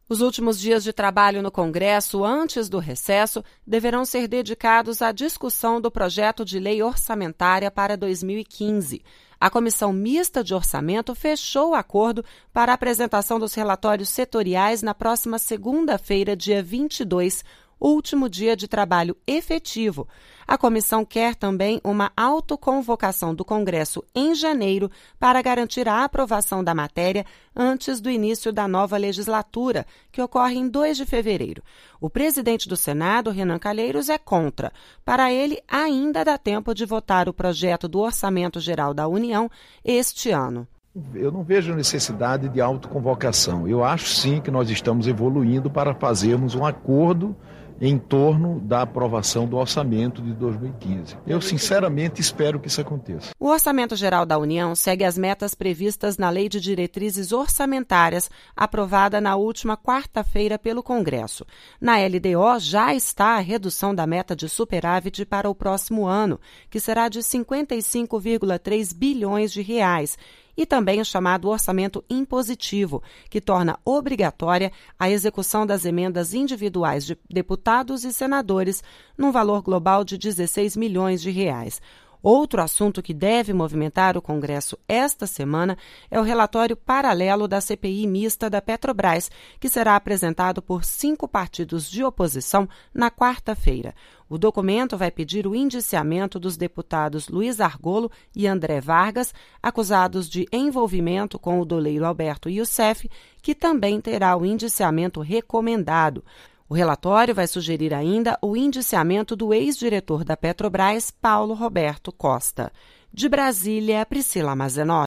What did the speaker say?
Os últimos dias de trabalho no Congresso, antes do recesso, deverão ser dedicados à discussão do projeto de lei orçamentária para 2015. A Comissão Mista de Orçamento fechou o acordo para a apresentação dos relatórios setoriais na próxima segunda-feira, dia 22, último dia de trabalho efetivo. A comissão quer também uma autoconvocação do Congresso em janeiro para garantir a aprovação da matéria antes do início da nova legislatura, que ocorre em 2 de fevereiro. O presidente do Senado, Renan Calheiros, é contra. Para ele, ainda dá tempo de votar o projeto do Orçamento Geral da União este ano. Eu não vejo necessidade de autoconvocação. Eu acho sim que nós estamos evoluindo para fazermos um acordo em torno da aprovação do orçamento de 2015. Eu, sinceramente, espero que isso aconteça. O Orçamento Geral da União segue as metas previstas na Lei de Diretrizes Orçamentárias, aprovada na última quarta-feira pelo Congresso. Na LDO já está a redução da meta de superávit para o próximo ano, que será de 55,3 bilhões de reais, e também o chamado orçamento impositivo, que torna obrigatória a execução das emendas individuais de deputados e senadores num valor global de 16 milhões de reais. Outro assunto que deve movimentar o Congresso esta semana é o relatório paralelo da CPI mista da Petrobras, que será apresentado por 5 partidos de oposição na quarta-feira. O documento vai pedir o indiciamento dos deputados Luiz Argolo e André Vargas, acusados de envolvimento com o doleiro Alberto Youssef, que também terá o indiciamento recomendado. O relatório vai sugerir ainda o indiciamento do ex-diretor da Petrobras, Paulo Roberto Costa. De Brasília, Priscila Mazenotti.